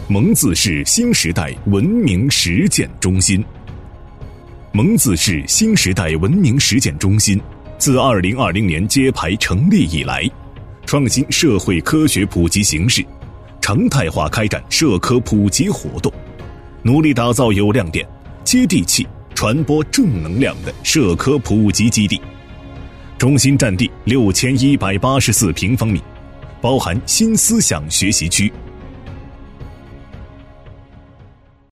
蒙自市新时代文明实践中心。蒙自市新时代文明实践中心自2020年揭牌成立以来，创新社会科学普及形式，常态化开展社科普及活动，努力打造有亮点、接地气、传播正能量的社科普及基地。中心占地6184平方米，包含新思想学习区、